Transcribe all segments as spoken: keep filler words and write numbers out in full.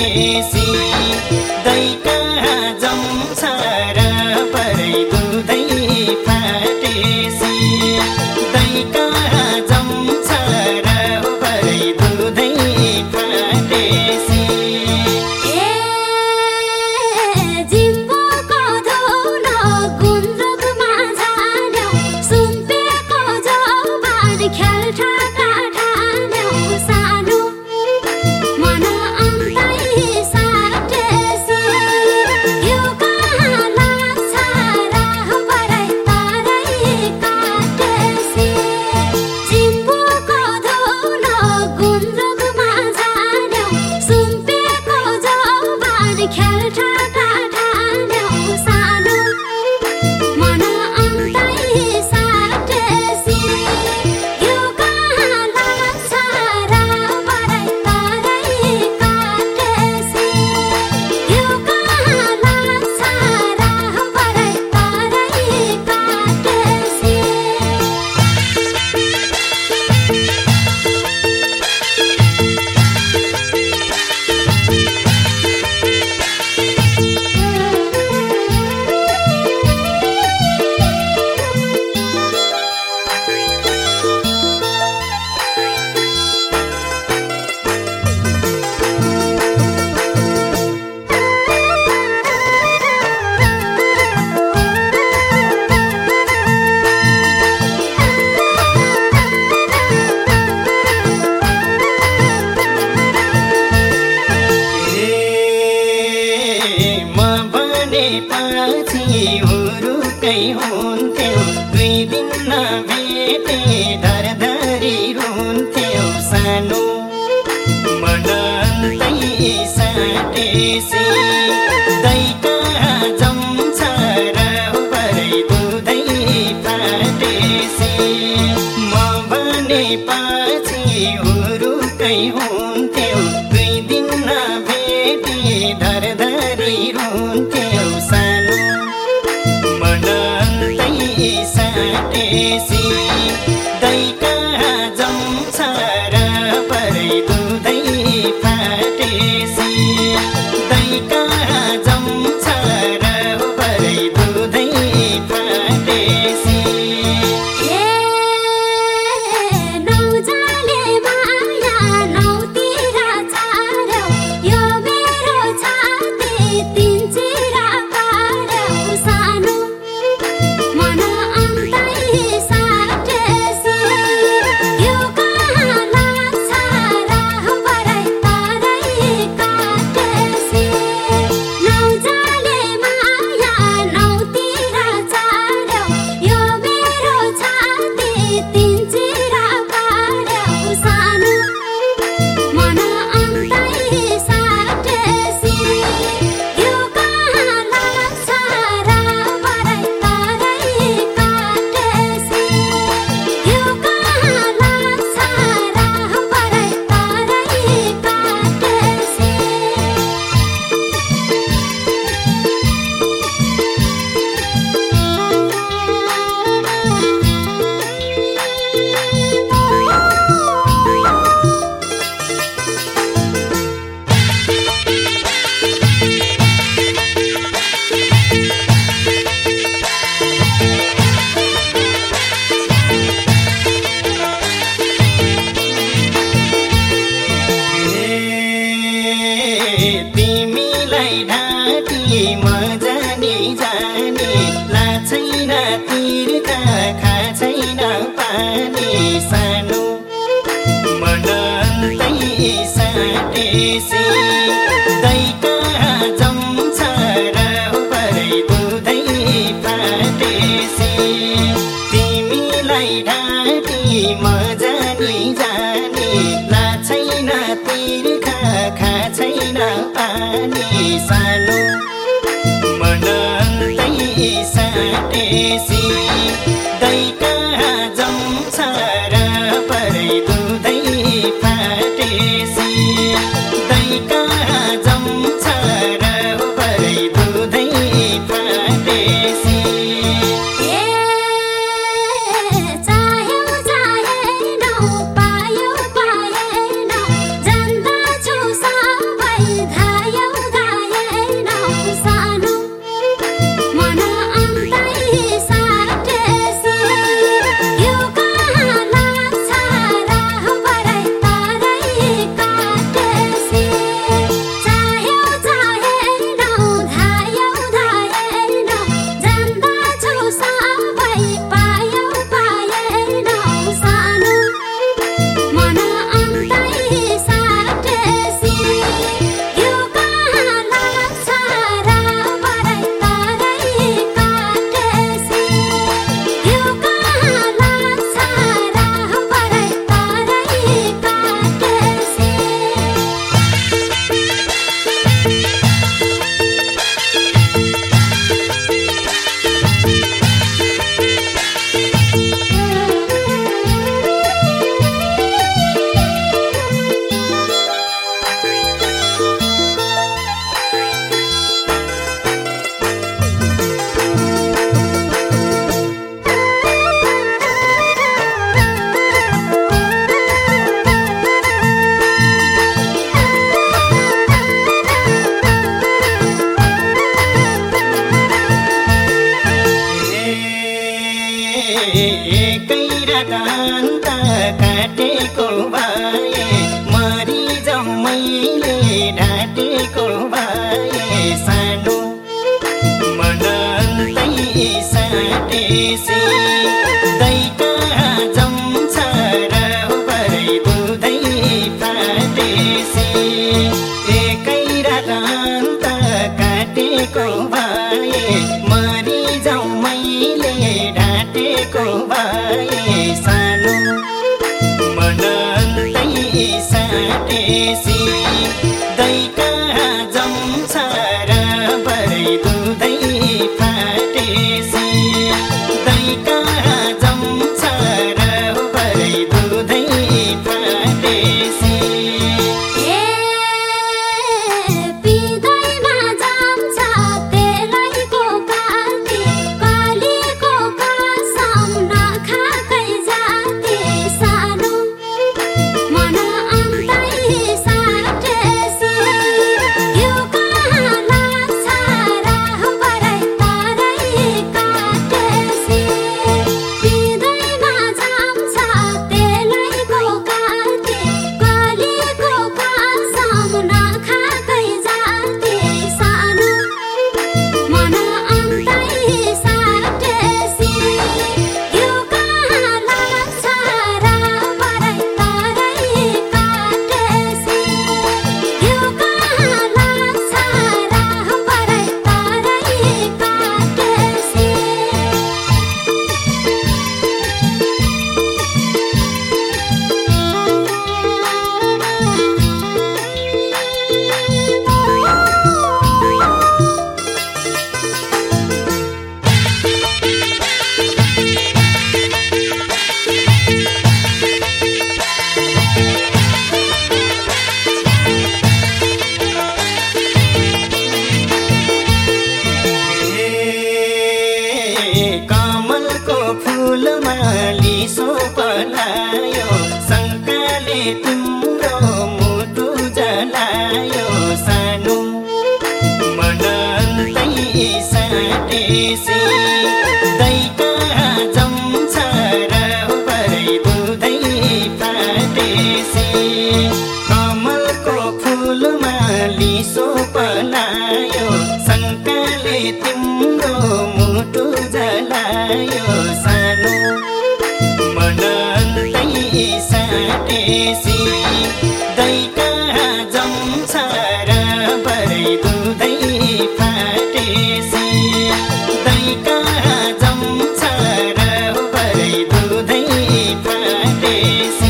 फाटेसी दही कहाँ जम्छ र परै दुधै फाटेसी दही कहाँ जम्छ र परै दुधै फाटेसी पछि हुरुकै हुन्थ्यौ दुई दिन नभेटे धरधरी रुन्थ्यौ सानो मन अन्तै साटेसी दही कहाँ जम्छ र परै दुधै फाटेसी म भने पछि हुरुकै हुन्थ्यौ दुई दिन नभेटे धरधरी रुन्थ्यौ सानो मन अन्तै साटेसी दही कहाँ जम्छ र परै दुधै फाटेसी दही कहाँ जम्छ र परै दुधै फाटेसी तिमीलाई ढाँटी म जानी जानी लाछैन तिर्खा खाछैन पानी सानो मन अन्तै साटेसी दही कहाँ जम्छ र परै दुधै फाटेसी तिमीलाई ढाँटी म जानी जानी लाछैन तिर्खा खाछैन पानी सानो मन अन्तै साटेसी दही कहाँ जम्छ र परै दुधै फाटेसी दही कहाँ जम्छ र परै दुधै फाटेसी पायो पाएन जान्दछु सबै सानो मनन्तै साटेसी दैका जम्छ र भरै दुधै फाटेसी एकै रात अन्त काटेको भए मरि जाउँ मैले ढाँटेको भए सानो मनन्तै साटेसी दैका जम्छ र भरै दुधै फाटेसी दैका जम्छ र भरै दुधै फाटेसी कमलको फूलमा लिसो पलायो शङ्काले तिम्रो मुटु जलायो सानो मनन्तै साटेसी दैका जम्छ र भरै दुधै फाटेसी कमलको फूलमा लिसो पलायो शङ्काले तिम्रो मुटु जलायो सानो मनन्तै साटेसी दैका जम्छ र भरै दुधै फाटेसी दैका जम्छ र भरै दुधै फाटेसी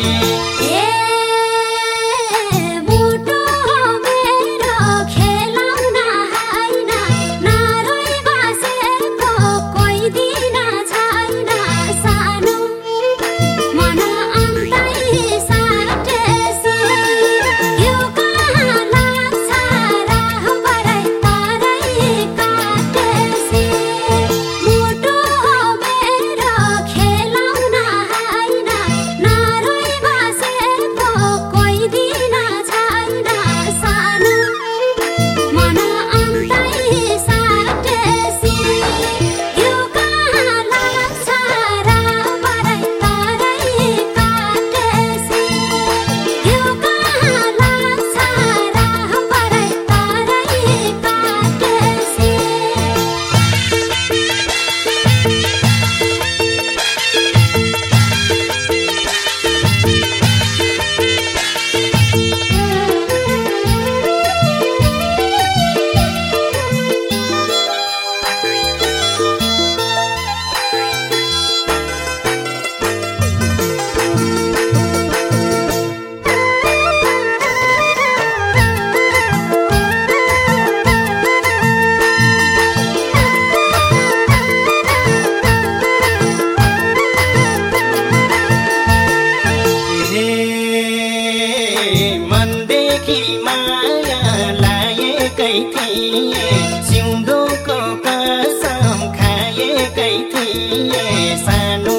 मनदेखि माया लाएकै थिए सिउँदोको कसम खाएकै थिए सानो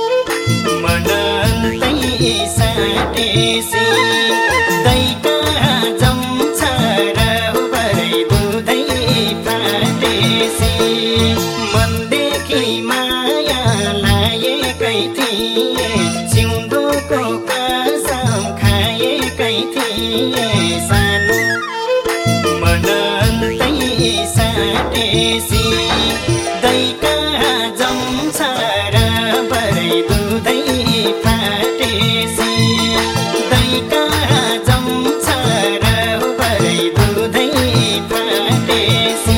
मनन्तै साटेसी दैका जम्छ र भरै दुधै फाटेसी मनदेखि माया लाएकै थिए सिउँदोको कसम खाएकै थिए सानो मनन्तै फाटेसी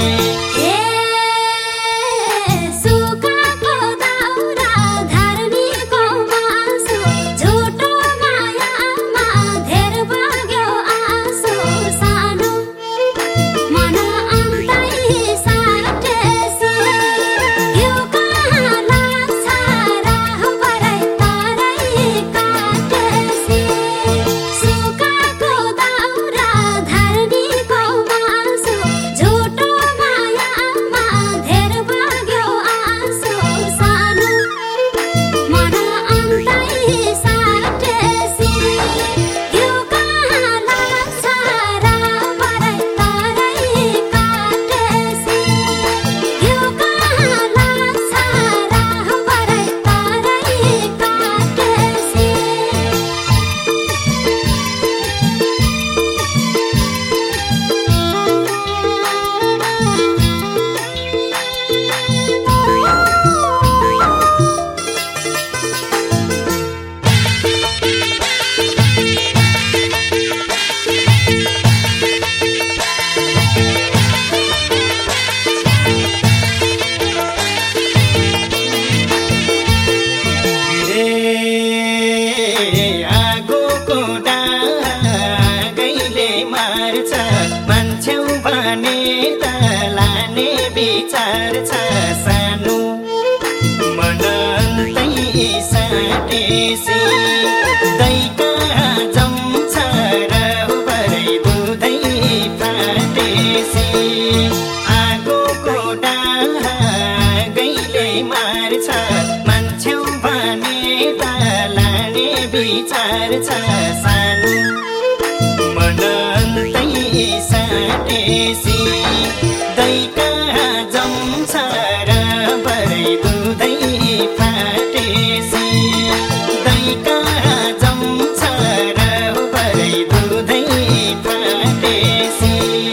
मान्छौ भने त लाने विचार छ सानो मनन्तै साटेसी दैका जम्छ र भरै बुधै फाटेसी आगोको डागैले मार्छ मान्छौ भने त लाने विचार छ सानो मनन्तै साटेसी दैका जम्छ र भरै बुधै फाटेसी दैका जम्छ र भरै बुधै फाटेसी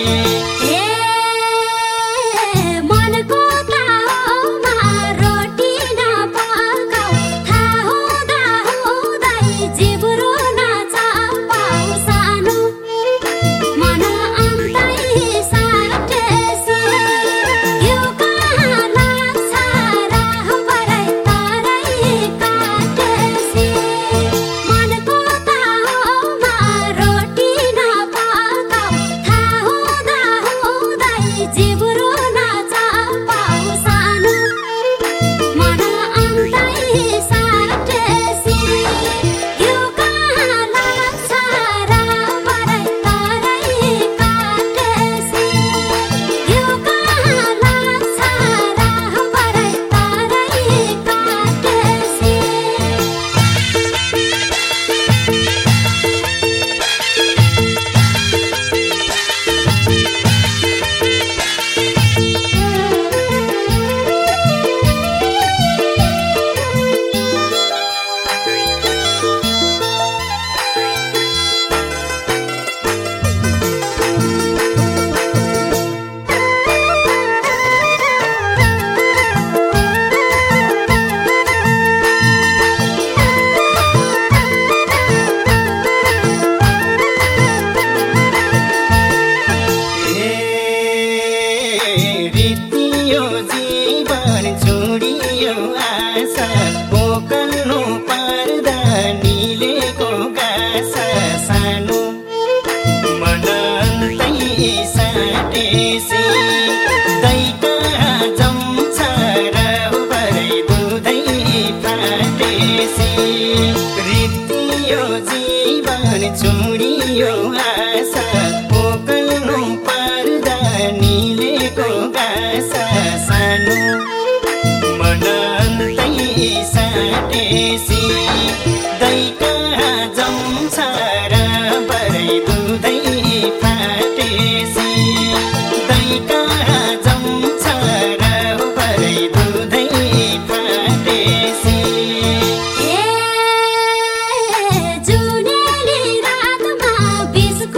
छोडियो आशा पोकल्नु पर्दा निलेको गासा सानो मनन्तै साटेसी दैका जम्छ र भरै बुधै फाटेसी दैका जम्छ र भरै बुधै फाटेसी जुनेली रातमा बिस्कुट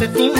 तिम्रो